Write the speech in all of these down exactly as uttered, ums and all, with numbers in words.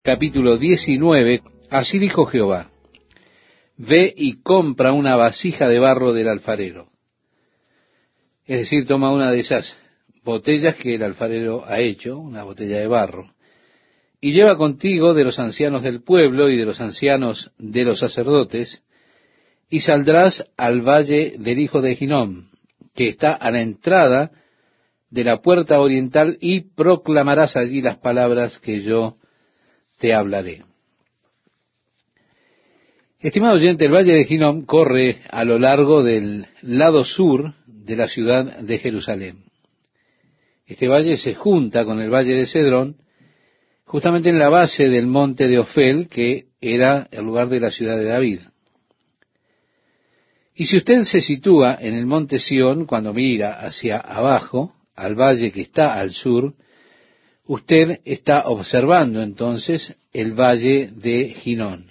Capítulo diecinueve. Así dijo Jehová: Ve y compra una vasija de barro del alfarero. Es decir, toma una de esas botellas que el alfarero ha hecho, una botella de barro, y lleva contigo de los ancianos del pueblo y de los ancianos de los sacerdotes, y saldrás al valle del hijo de Hinnom, que está a la entrada de la puerta oriental, y proclamarás allí las palabras que yo te hablaré. Estimado oyente, el valle de Hinnom corre a lo largo del lado sur de la ciudad de Jerusalén. Este valle se junta con el valle de Cedrón, justamente en la base del monte de Ofel, que era el lugar de la ciudad de David. Y si usted se sitúa en el monte Sión, cuando mira hacia abajo, al valle que está al sur, usted está observando entonces el valle de Hinnom.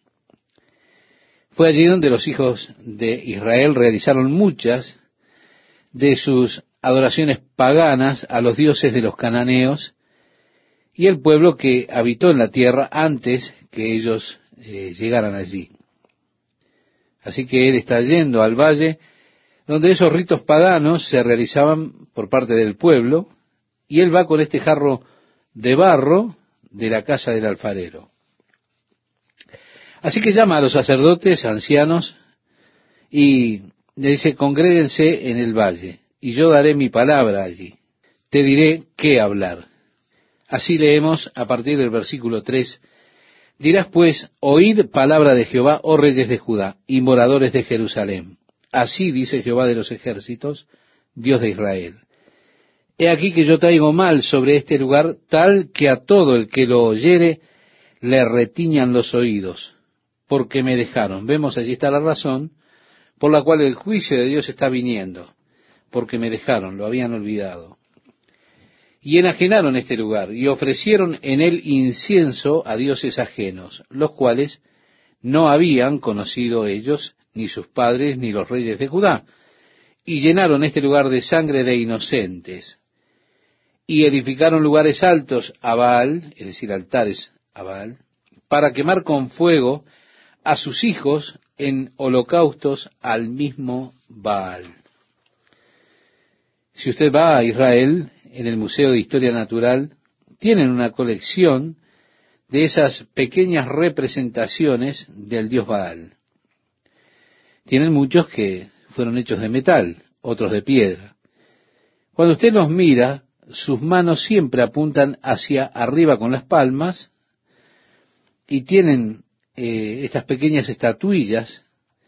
Fue allí donde los hijos de Israel realizaron muchas de sus adoraciones paganas a los dioses de los cananeos y el pueblo que habitó en la tierra antes que ellos eh, llegaran allí. Así que él está yendo al valle donde esos ritos paganos se realizaban por parte del pueblo, y él va con este jarro de barro de la casa del alfarero. Así que llama a los sacerdotes, ancianos, y le dice: congréguense en el valle, y yo daré mi palabra allí. Te diré qué hablar. Así leemos a partir del versículo tres. Dirás pues: oíd palabra de Jehová, oh reyes de Judá, y moradores de Jerusalén. Así dice Jehová de los ejércitos, Dios de Israel: He aquí que yo traigo mal sobre este lugar, tal que a todo el que lo oyere le retiñan los oídos, porque me dejaron. Vemos, allí está la razón por la cual el juicio de Dios está viniendo, porque me dejaron, lo habían olvidado. Y enajenaron este lugar, y ofrecieron en él incienso a dioses ajenos, los cuales no habían conocido ellos, ni sus padres, ni los reyes de Judá, y llenaron este lugar de sangre de inocentes, y edificaron lugares altos a Baal, es decir, altares a Baal, para quemar con fuego a sus hijos en holocaustos al mismo Baal. Si usted va a Israel, en el Museo de Historia Natural, tienen una colección de esas pequeñas representaciones del dios Baal. Tienen muchos que fueron hechos de metal, otros de piedra. Cuando usted los mira, sus manos siempre apuntan hacia arriba con las palmas, y tienen eh, estas pequeñas estatuillas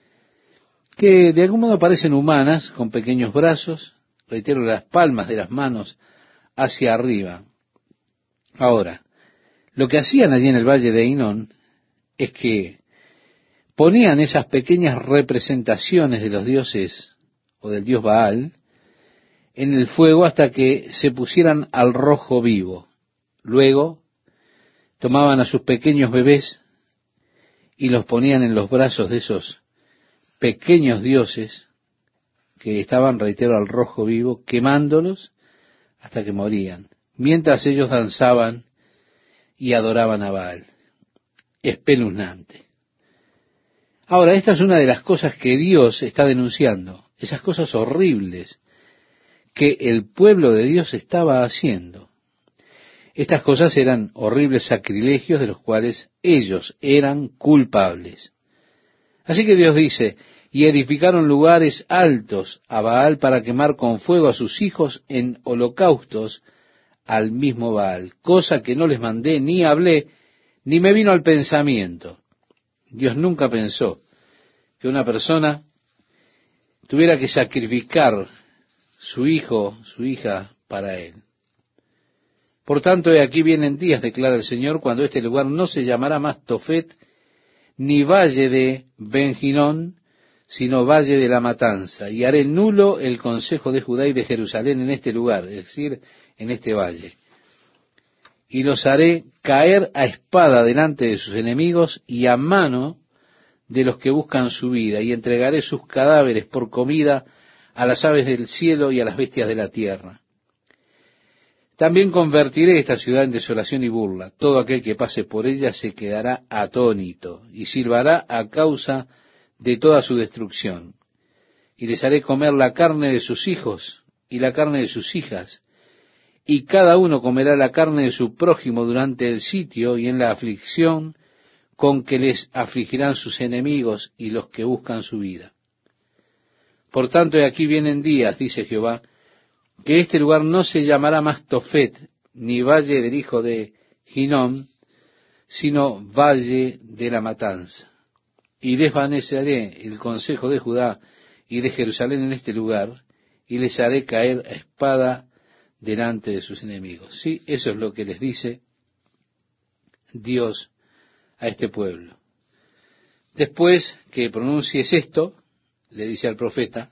que de algún modo parecen humanas, con pequeños brazos, reitero, las palmas de las manos hacia arriba. Ahora, lo que hacían allí en el valle de Hinnom es que ponían esas pequeñas representaciones de los dioses o del dios Baal en el fuego hasta que se pusieran al rojo vivo. Luego tomaban a sus pequeños bebés y los ponían en los brazos de esos pequeños dioses que estaban, reitero, al rojo vivo, quemándolos hasta que morían, mientras ellos danzaban y adoraban a Baal. Espeluznante. Ahora, esta es una de las cosas que Dios está denunciando, esas cosas horribles que el pueblo de Dios estaba haciendo. Estas cosas eran horribles sacrilegios de los cuales ellos eran culpables. Así que Dios dice: y edificaron lugares altos a Baal para quemar con fuego a sus hijos en holocaustos al mismo Baal, cosa que no les mandé, ni hablé, ni me vino al pensamiento. Dios nunca pensó que una persona tuviera que sacrificar su hijo, su hija, para él. Por tanto, he aquí vienen días, declara el Señor, cuando este lugar no se llamará más Tofet, ni valle de Ben Hinnom, sino valle de la matanza, y haré nulo el consejo de Judá y de Jerusalén en este lugar, es decir, en este valle. Y los haré caer a espada delante de sus enemigos y a mano de los que buscan su vida, y entregaré sus cadáveres por comida a las aves del cielo y a las bestias de la tierra. También convertiré esta ciudad en desolación y burla. Todo aquel que pase por ella se quedará atónito y silbará a causa de toda su destrucción. Y les haré comer la carne de sus hijos y la carne de sus hijas, y cada uno comerá la carne de su prójimo durante el sitio y en la aflicción con que les afligirán sus enemigos y los que buscan su vida. Por tanto, de aquí vienen días, dice Jehová, que este lugar no se llamará más Tofet, ni valle del hijo de Hinnom, sino valle de la matanza. Y desvaneceré el consejo de Judá y de Jerusalén en este lugar, y les haré caer a espada delante de sus enemigos. Sí, eso es lo que les dice Dios a este pueblo. Después que pronuncies esto, le dice al profeta,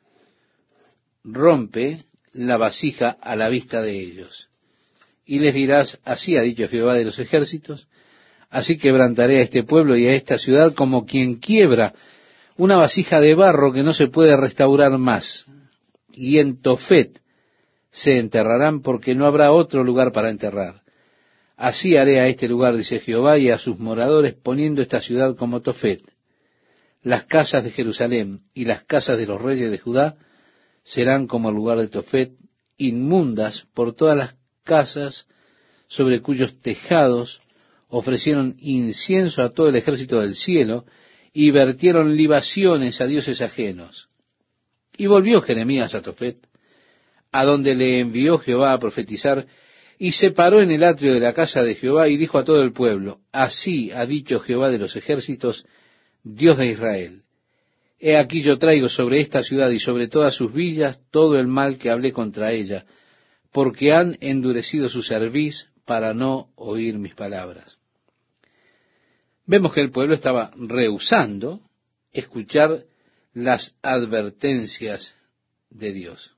rompe la vasija a la vista de ellos. Y les dirás, así ha dicho Jehová de los ejércitos, así quebrantaré a este pueblo y a esta ciudad como quien quiebra una vasija de barro que no se puede restaurar más. Y en Tofet se enterrarán porque no habrá otro lugar para enterrar. Así haré a este lugar, dice Jehová, y a sus moradores, poniendo esta ciudad como Tofet. Las casas de Jerusalén y las casas de los reyes de Judá serán como el lugar de Tofet, inmundas por todas las casas sobre cuyos tejados ofrecieron incienso a todo el ejército del cielo y vertieron libaciones a dioses ajenos. Y volvió Jeremías a Tofet, a donde le envió Jehová a profetizar, y se paró en el atrio de la casa de Jehová y dijo a todo el pueblo, así ha dicho Jehová de los ejércitos, Dios de Israel, he aquí yo traigo sobre esta ciudad y sobre todas sus villas todo el mal que hablé contra ella, porque han endurecido su cerviz para no oír mis palabras. Vemos que el pueblo estaba rehusando escuchar las advertencias de Dios.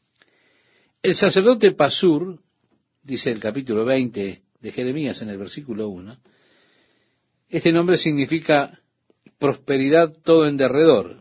El sacerdote Pasur, dice el capítulo veinte de Jeremías en el versículo uno, este nombre significa prosperidad todo en derredor.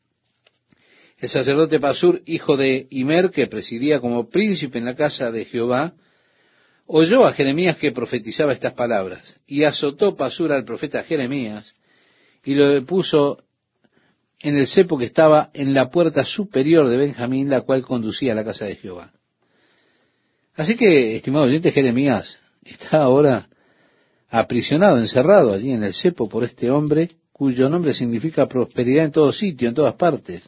El sacerdote Pasur, hijo de Imer, que presidía como príncipe en la casa de Jehová, oyó a Jeremías que profetizaba estas palabras, y azotó Pasur al profeta Jeremías, y lo puso en el cepo que estaba en la puerta superior de Benjamín, la cual conducía a la casa de Jehová. Así que, estimado oyente, Jeremías está ahora aprisionado, encerrado allí en el cepo por este hombre, cuyo nombre significa prosperidad en todo sitio, en todas partes.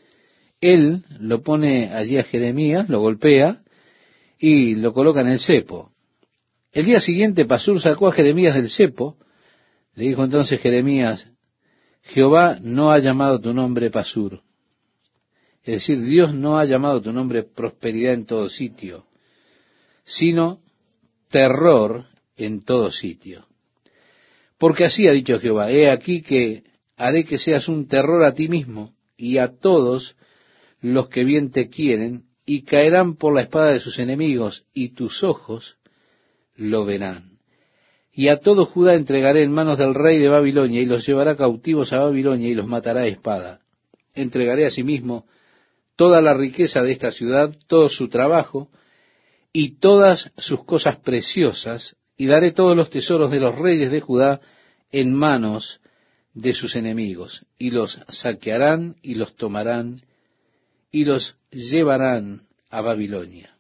Él lo pone allí a Jeremías, lo golpea y lo coloca en el cepo. El día siguiente Pasur sacó a Jeremías del cepo. Le dijo entonces Jeremías, Jehová no ha llamado tu nombre Pasur. Es decir, Dios no ha llamado tu nombre prosperidad en todo sitio, sino terror en todo sitio. Porque así ha dicho Jehová, he aquí que haré que seas un terror a ti mismo y a todos los que bien te quieren, y caerán por la espada de sus enemigos, y tus ojos lo verán. Y a todo Judá entregaré en manos del rey de Babilonia, y los llevará cautivos a Babilonia, y los matará a espada. Entregaré asimismo toda la riqueza de esta ciudad, todo su trabajo, y todas sus cosas preciosas, y daré todos los tesoros de los reyes de Judá en manos de sus enemigos, y los saquearán, y los tomarán, y los llevarán a Babilonia.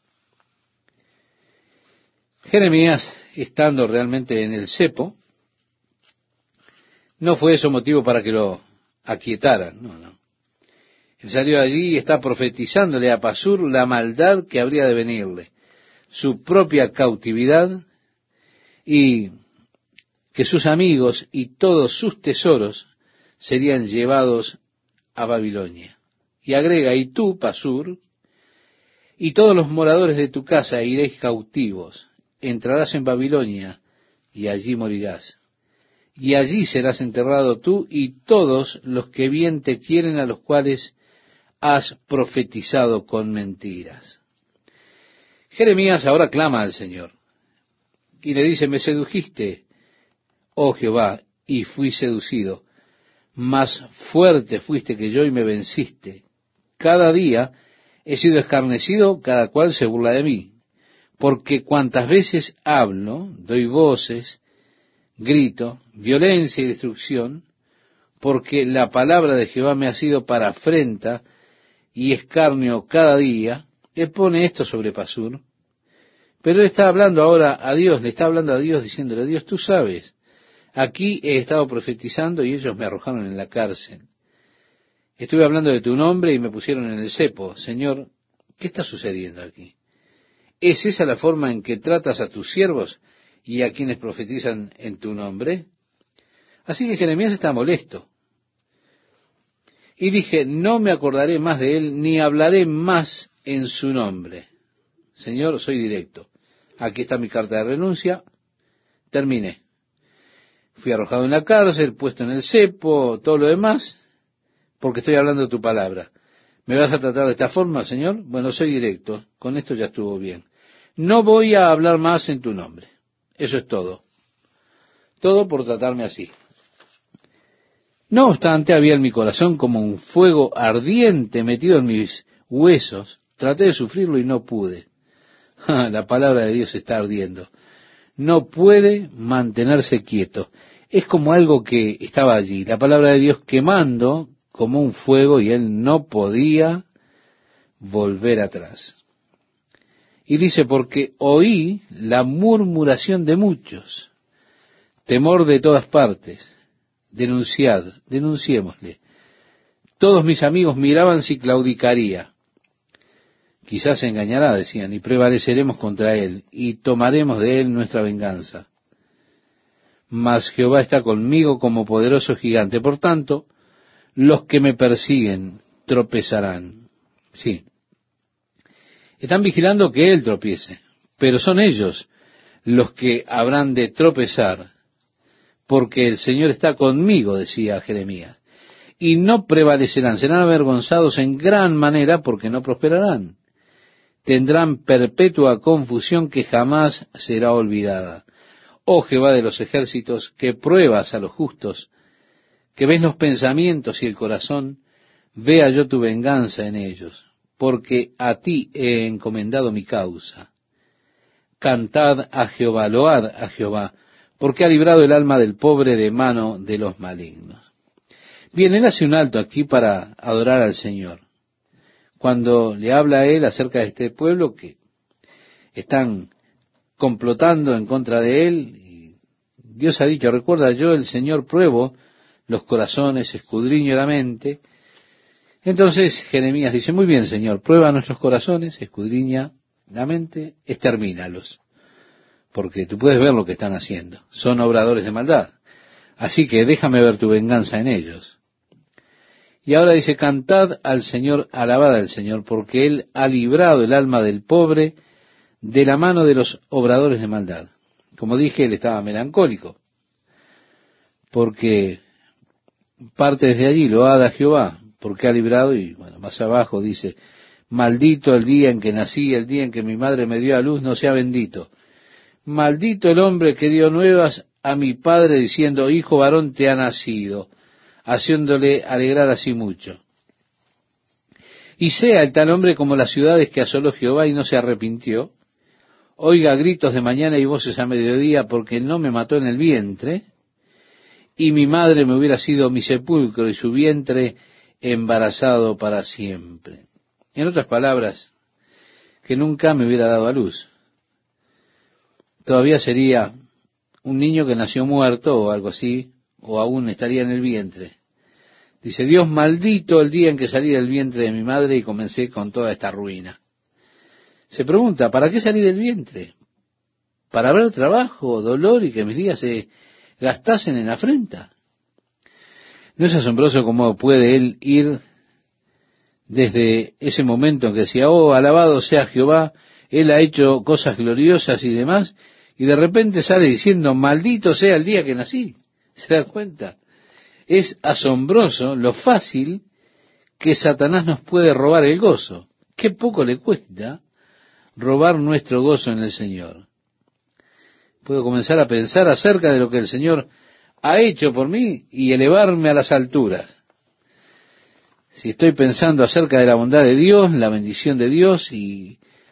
Jeremías, estando realmente en el cepo, no fue eso motivo para que lo aquietaran, no, no. Él salió allí y está profetizándole a Pasur la maldad que habría de venirle, su propia cautividad, y que sus amigos y todos sus tesoros serían llevados a Babilonia. Y agrega, y tú, Pasur, y todos los moradores de tu casa iréis cautivos, entrarás en Babilonia, y allí morirás. Y allí serás enterrado tú y todos los que bien te quieren, a los cuales has profetizado con mentiras. Jeremías ahora clama al Señor, y le dice, me sedujiste, oh Jehová, y fui seducido. Más fuerte fuiste que yo y me venciste. Cada día he sido escarnecido, cada cual se burla de mí. porque cuantas veces hablo, doy voces, grito, violencia y destrucción, porque la palabra de Jehová me ha sido para afrenta y escarnio cada día. Él pone esto sobre Pasur, pero él está hablando ahora a Dios, le está hablando a Dios diciéndole: Dios, tú sabes, aquí he estado profetizando y ellos me arrojaron en la cárcel. Estuve hablando de tu nombre y me pusieron en el cepo. Señor, ¿qué está sucediendo aquí? ¿Es esa la forma en que tratas a tus siervos y a quienes profetizan en tu nombre? Así que Jeremías está molesto. Y dije: no me acordaré más de él, ni hablaré más en su nombre. Señor, soy directo. Aquí está mi carta de renuncia. Terminé. Fui arrojado en la cárcel, puesto en el cepo, todo lo demás, porque estoy hablando de tu palabra. ¿Me vas a tratar de esta forma, Señor? Bueno, soy directo. Con esto ya estuvo bien. No voy a hablar más en tu nombre. Eso es todo. Todo por tratarme así. No obstante, había en mi corazón como un fuego ardiente metido en mis huesos. Traté de sufrirlo y no pude. La palabra de Dios está ardiendo. No puede mantenerse quieto. Es como algo que estaba allí. La palabra de Dios quemando como un fuego y él no podía volver atrás. Y dice: porque oí la murmuración de muchos, temor de todas partes. Denunciad, denunciémosle. Todos mis amigos miraban si claudicaría. Quizás se engañará, decían, y prevaleceremos contra él, y tomaremos de él nuestra venganza. Mas Jehová está conmigo como poderoso gigante. Por tanto, los que me persiguen tropezarán. Sí. Están vigilando que él tropiece, pero son ellos los que habrán de tropezar, porque el Señor está conmigo, decía Jeremías, y no prevalecerán, serán avergonzados en gran manera porque no prosperarán. Tendrán perpetua confusión que jamás será olvidada. Oh Jehová de los ejércitos, que pruebas a los justos, que ves los pensamientos y el corazón, vea yo tu venganza en ellos, porque a ti he encomendado mi causa. Cantad a Jehová, load a Jehová, porque ha librado el alma del pobre de mano de los malignos. Bien, él hace un alto aquí para adorar al Señor. Cuando le habla a él acerca de este pueblo que están complotando en contra de él, y Dios ha dicho: recuerda, yo el Señor pruebo los corazones, escudriño la mente. Entonces Jeremías dice: muy bien, Señor, prueba nuestros corazones, escudriña la mente, extermínalos, porque tú puedes ver lo que están haciendo, son obradores de maldad, así que déjame ver tu venganza en ellos. Y ahora dice: cantad al Señor, alabad al Señor, porque Él ha librado el alma del pobre de la mano de los obradores de maldad. Como dije, él estaba melancólico, porque parte desde allí: load a Jehová, porque ha librado. Y bueno, más abajo dice: maldito el día en que nací, el día en que mi madre me dio a luz, no sea bendito. Maldito el hombre que dio nuevas a mi padre diciendo: hijo varón te ha nacido, haciéndole alegrar así mucho. Y sea el tal hombre como las ciudades que asoló Jehová y no se arrepintió. Oiga gritos de mañana y voces a mediodía, porque no me mató en el vientre, y mi madre me hubiera sido mi sepulcro y su vientre embarazado para siempre. En otras palabras, que nunca me hubiera dado a luz. Todavía sería un niño que nació muerto o algo así, o aún estaría en el vientre. Dice: Dios, maldito el día en que salí del vientre de mi madre y comencé con toda esta ruina. Se pregunta: ¿para qué salí del vientre? ¿Para haber trabajo, dolor y que mis días se gastasen en afrenta? ¿No es asombroso cómo puede él ir desde ese momento en que decía: oh, alabado sea Jehová, él ha hecho cosas gloriosas y demás, y de repente sale diciendo: maldito sea el día que nací? ¿Se da cuenta? Es asombroso lo fácil que Satanás nos puede robar el gozo. Qué poco le cuesta robar nuestro gozo en el Señor. Puedo comenzar a pensar acerca de lo que el Señor ha hecho por mí y elevarme a las alturas. Si estoy pensando acerca de la bondad de Dios, la bendición de Dios y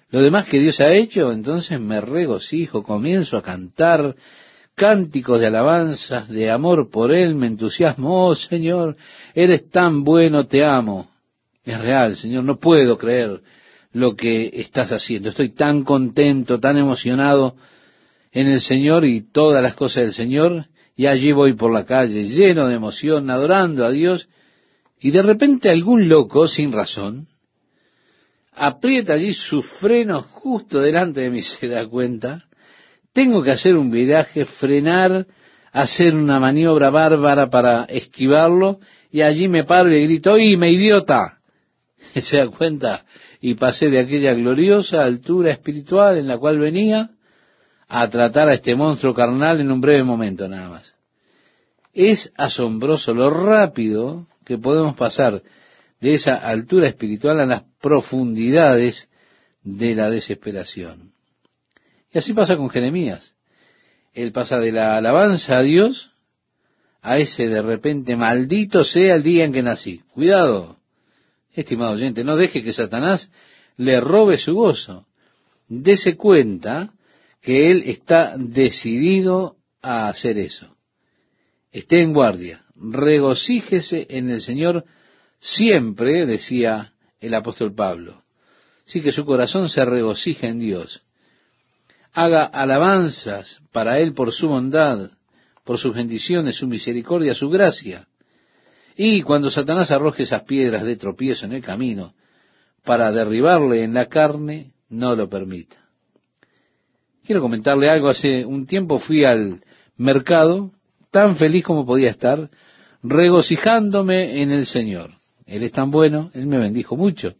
lo demás que Dios ha hecho, entonces me regocijo, comienzo a cantar cánticos de alabanzas, de amor por Él, me entusiasmo. Oh Señor, eres tan bueno, te amo. Es real, Señor, no puedo creer lo que estás haciendo. Estoy tan contento, tan emocionado en el Señor y todas las cosas del Señor, y allí voy por la calle lleno de emoción, adorando a Dios, y de repente algún loco, sin razón, aprieta allí su freno justo delante de mí, se da cuenta. Tengo que hacer un viraje, frenar, hacer una maniobra bárbara para esquivarlo, y allí me paro y le grito, ¡oíme, idiota! Se da cuenta, y pasé de aquella gloriosa altura espiritual en la cual venía a tratar a este monstruo carnal en un breve momento nada más. Es asombroso lo rápido que podemos pasar de esa altura espiritual a las profundidades de la desesperación. Y así pasa con Jeremías. Él pasa de la alabanza a Dios a ese de repente, maldito sea el día en que nací. Cuidado, estimado oyente, no deje que Satanás le robe su gozo. Dese cuenta que él está decidido a hacer eso. Esté en guardia, regocíjese en el Señor siempre, decía el apóstol Pablo. Así que su corazón se regocija en Dios. Haga alabanzas para Él por su bondad, por sus bendiciones, su misericordia, su gracia. Y cuando Satanás arroje esas piedras de tropiezo en el camino para derribarle en la carne, no lo permita. Quiero comentarle algo. Hace un tiempo fui al mercado, tan feliz como podía estar, regocijándome en el Señor. Él es tan bueno, Él me bendijo mucho.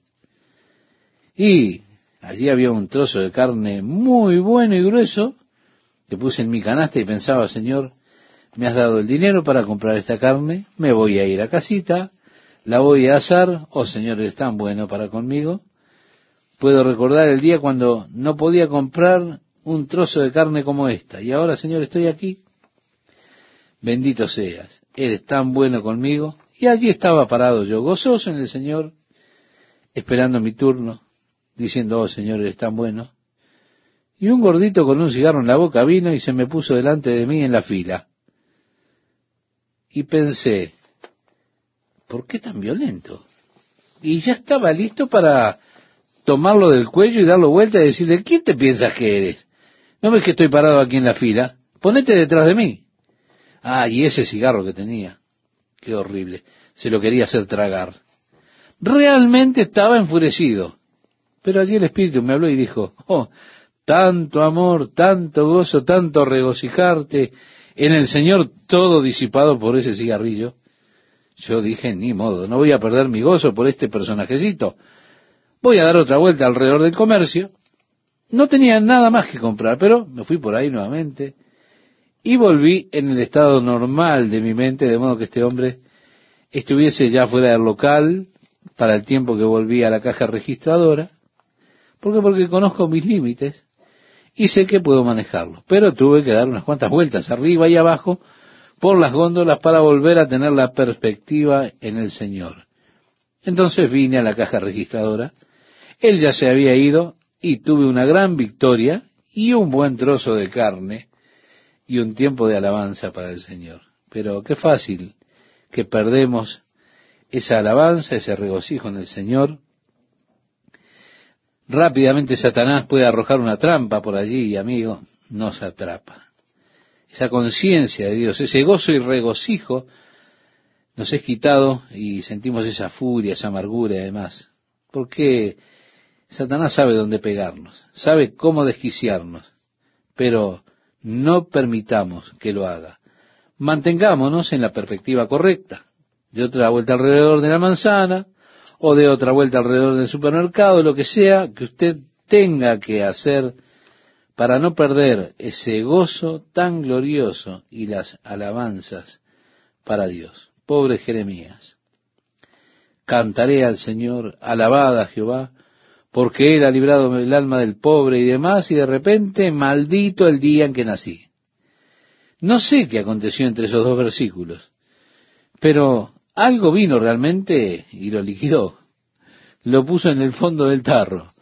Y allí había un trozo de carne muy bueno y grueso, que puse en mi canasta y pensaba, Señor, me has dado el dinero para comprar esta carne, me voy a ir a casita, la voy a asar. Oh Señor, eres tan bueno para conmigo. Puedo recordar el día cuando no podía comprar un trozo de carne como esta, y ahora, Señor, estoy aquí. Bendito seas, eres tan bueno conmigo. Y allí estaba parado yo, gozoso en el Señor, esperando mi turno, diciendo, oh Señor, eres tan bueno. Y un gordito con un cigarro en la boca vino y se me puso delante de mí en la fila. Y pensé, ¿por qué tan violento? Y ya estaba listo para tomarlo del cuello y darlo vuelta y decirle, ¿quién te piensas que eres? ¿No ves que estoy parado aquí en la fila? Ponete detrás de mí. Ah, y ese cigarro que tenía. Qué horrible. Se lo quería hacer tragar. Realmente estaba enfurecido. Pero allí el Espíritu me habló y dijo, oh, tanto amor, tanto gozo, tanto regocijarte en el Señor, todo disipado por ese cigarrillo. Yo dije, ni modo, no voy a perder mi gozo por este personajecito. Voy a dar otra vuelta alrededor del comercio. No tenía nada más que comprar, pero me fui por ahí nuevamente y volví en el estado normal de mi mente, de modo que este hombre estuviese ya fuera del local para el tiempo que volví a la caja registradora. ¿Por qué? Porque conozco mis límites y sé que puedo manejarlos. Pero tuve que dar unas cuantas vueltas arriba y abajo por las góndolas para volver a tener la perspectiva en el Señor. Entonces vine a la caja registradora. Él ya se había ido y tuve una gran victoria y un buen trozo de carne y un tiempo de alabanza para el Señor. Pero qué fácil que perdemos esa alabanza, ese regocijo en el Señor. Rápidamente Satanás puede arrojar una trampa por allí y, amigo, nos atrapa. Esa conciencia de Dios, ese gozo y regocijo nos es quitado y sentimos esa furia, esa amargura y demás. Porque Satanás sabe dónde pegarnos, sabe cómo desquiciarnos, pero no permitamos que lo haga. Mantengámonos en la perspectiva correcta. De otra vuelta alrededor de la manzana, o de otra vuelta alrededor del supermercado, lo que sea que usted tenga que hacer para no perder ese gozo tan glorioso y las alabanzas para Dios. Pobre Jeremías. Cantaré al Señor, alabad a Jehová, porque Él ha librado el alma del pobre y demás, y de repente, maldito el día en que nací. No sé qué aconteció entre esos dos versículos, pero algo vino realmente y lo liquidó. Lo puso en el fondo del tarro.